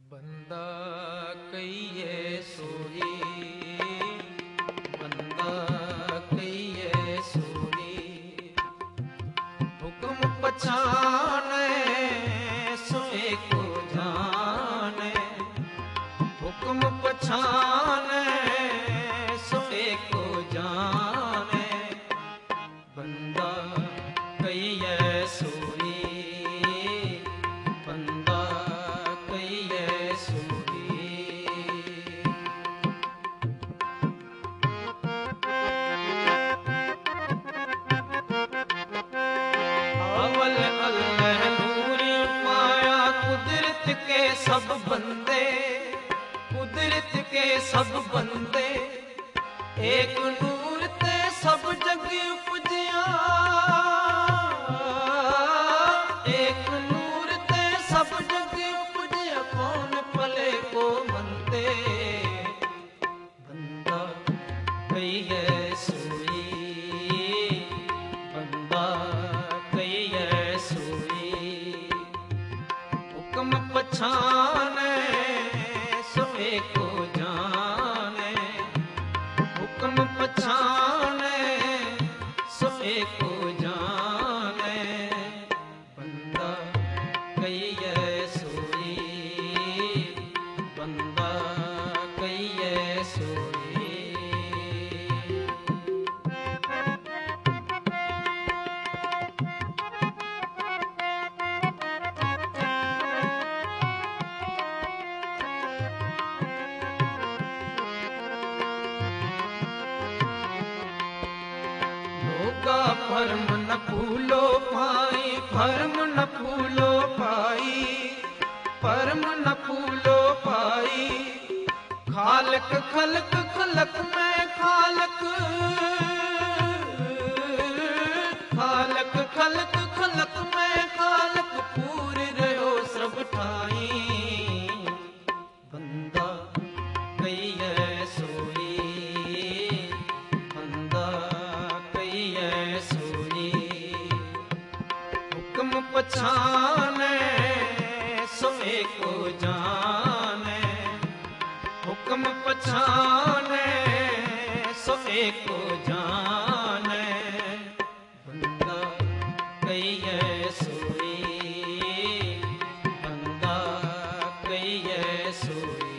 बंदा कहिए सोई, बंदा कहिए सोई, हुक्म पछाने सोए को जाने, हुक्म पछाने सोए को जाने, बंदा कहिए सोई, बंदा कहिए सोई। अवल अल्लाह नूर पाया कुदरत के सब बंदे, कुदरत के सब बंदे, एक नूर ते सब जग उपजिया, एक नूर ते सब जग उपजिया, कौन पले को मनते, बंदा कहिए सोई, बंदा कहिए सोई, हुक्म पछाने सोए को जाने, हुक्म पछाने सोए को जाने, बंदा कहिए सोई, बंदा कहिए सोई। लोगा भरम न फूलो पाई, भरम न फूलो पाई, परम न फूलो पाई, खालक खलक खलक में खालक, खालक खलक खलक में खालक, पूर रहो सब ठाई, बंदा कहिए सोई, बंदा कहिए सोई, हुक्म पछाने सोए को जाने, हुक्म पछाने सोए को जाने, बंदा कहिए सोई, बंदा कहिए सोई।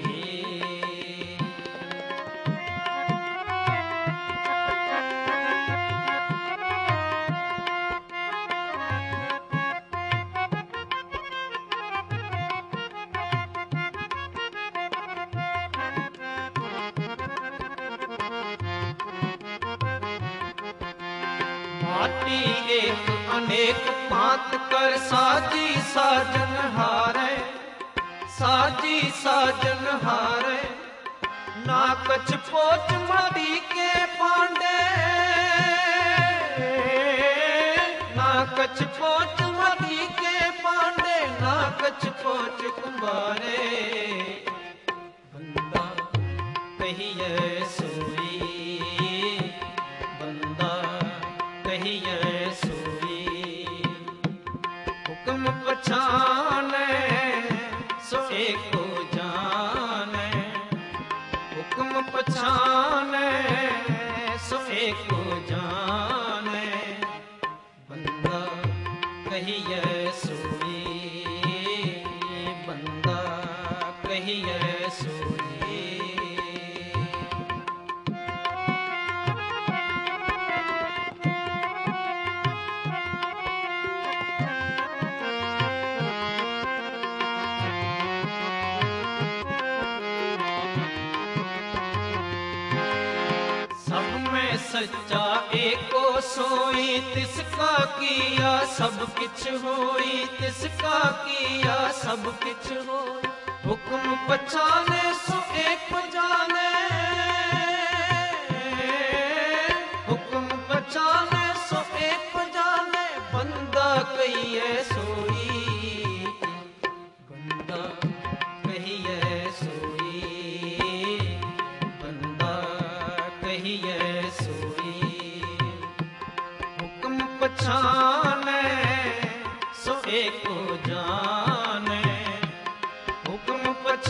माटी एक अनेक पात कर साजी साजन हारे, साजी साजन हारे, ना कछ पोच माटी के पांडे, ना कछ पोच माटी के पांडे, ना कछ पोच कुंवारे, बंदा कहिए सोई, बंदा कहिए सोई, हुक्म पछाने सोए को जाने, हुक्म पछाने सोए को जाने, बंदा कहिए सोई, बंदा कहिए सोई। सच्चा एको सोई, तिसका किया सब किछ होई, तिसका किया सब किछ होई, हुक्म पछाने सो एक जाने, हुक्म पछाने सो एक जाने, बंदा कहिए सोई, बंदा कहिए सोई, बंदा कहिए सोई, हुक्म पछाने सोए को जाने, हुक्म पछाने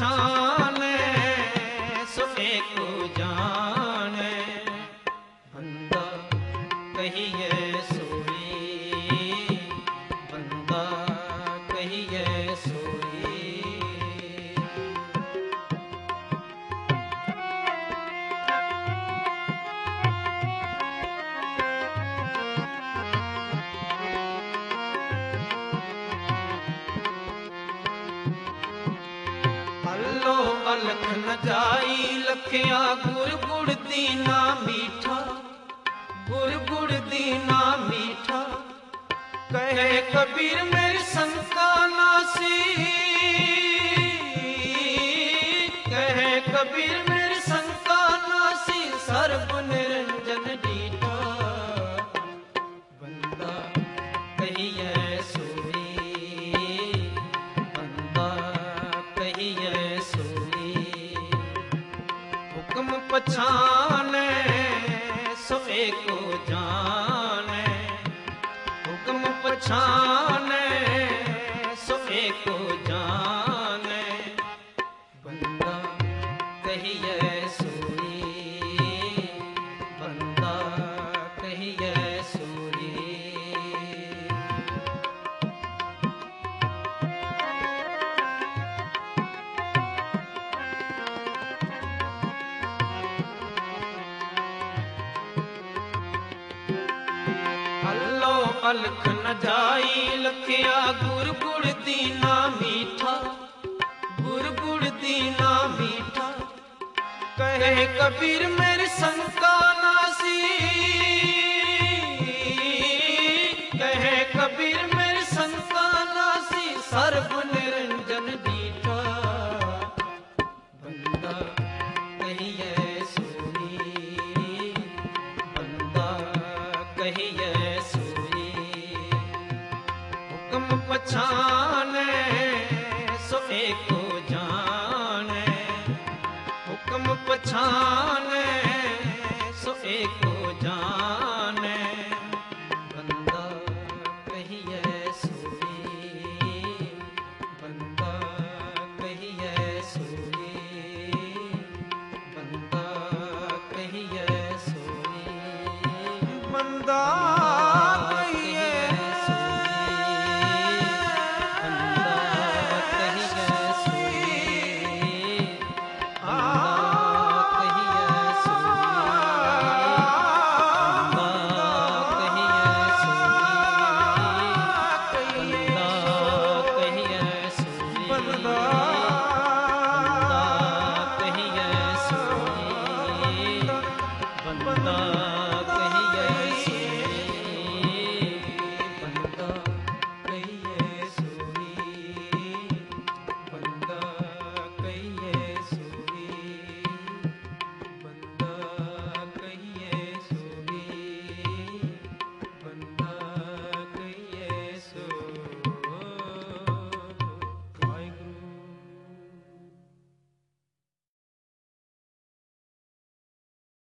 अलख न जाई लखिया गुर गुड़ दीना मीठा, गुर गुड़ दीना मीठा। कहे कबीर मेरी शंका नासी, कहे कबीर मेरी शंका नासी, सर्व निरंजन डीठा। बंदा कहिए सोई, बंदा कहिए सोई। हुक्म पछाने सोए को जाने, हुक्म पछाने सोए को जाने। बंदा कहिए सोई, बंदा कहिए सोई। अल्लो अलख न जाई लखिया गुर गुड़ दीना मीठा, गुर गुड़ दीना मीठा। कहे कबीर मेरी शंका नासी, कहे कबीर मेरी शंका नासी, सर्व निरंजन डीठा। बंदा कहिए सोई, बंदा कहिए सोई। हुक्म पछाने सोए को जाने, हुक्म पछाने